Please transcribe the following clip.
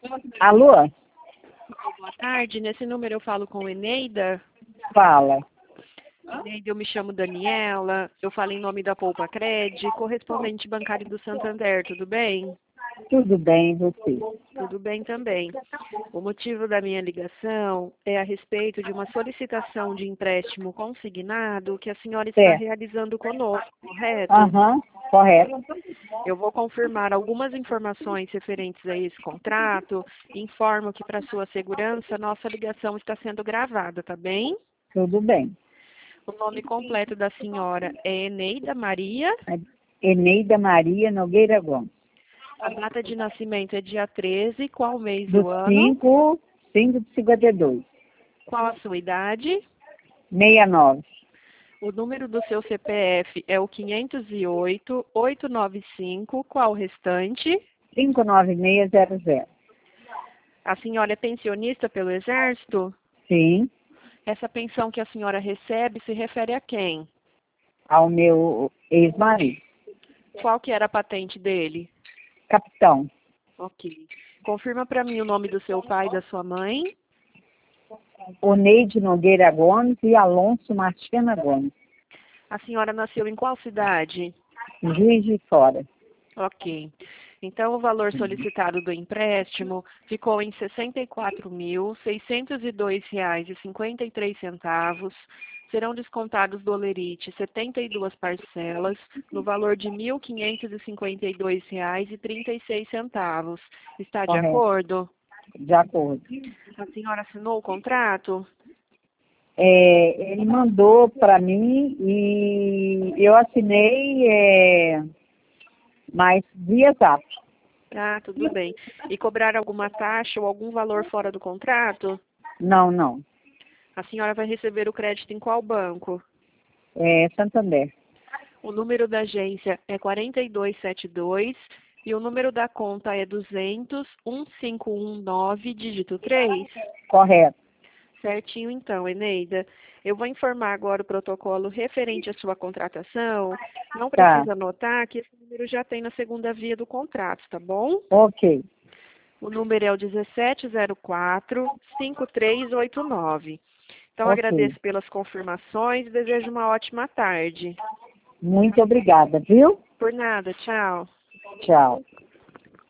Alô? Boa tarde, nesse número eu falo com Eneida. Fala. Eneida, eu me chamo Daniela, eu falo em nome da Poupa Cred, correspondente bancário do Santander, tudo bem? Tudo bem, e você? Tudo bem também. O motivo da minha ligação é a respeito de uma solicitação de empréstimo consignado que a senhora está Certo. realizando conosco, correto? Aham, correto. Eu vou confirmar algumas informações referentes a esse contrato e informo que, para sua segurança, nossa ligação está sendo gravada, tá bem? Tudo bem. O nome completo da senhora é Eneida Maria. Eneida Maria Nogueira Gomes. A data de nascimento é dia 13. Qual mês Do do ano? 5 de 52. Qual a sua idade? 69. O número do seu CPF é o 508-895. Qual o restante? 59600. A senhora é pensionista pelo Exército? Sim, Essa pensão que a senhora recebe se refere a quem? ao meu ex-marido. Qual que era a patente dele? Capitão. Ok. Confirma para mim o nome do seu pai e da sua mãe. Oneide Nogueira Gomes e Alonso Martina Gomes. A senhora nasceu em qual cidade? Juiz de Fora. Ok. Então, o valor solicitado do empréstimo ficou em R$ 64.602,53. Serão descontados do Olerite 72 parcelas, no valor de R$ 1.552,36. Está de Correto. acordo? De acordo. A senhora assinou o contrato? Ele mandou para mim e eu assinei, mas via Zap. Ah, tudo bem. E cobrar alguma taxa ou algum valor fora do contrato? Não, não. A senhora vai receber o crédito em qual banco? Santander. O número da agência é 4272 e o número da conta é 200-1519, dígito 3. Correto. Certinho então, Eneida. Eu vou informar agora o protocolo referente à sua contratação. Não Tá. precisa anotar que esse número já tem na segunda via do contrato, tá bom? Ok. O número é o 1704-5389. Então, Ok. agradeço pelas confirmações e desejo uma ótima tarde. Muito obrigada, viu? Por nada, tchau. Tchau.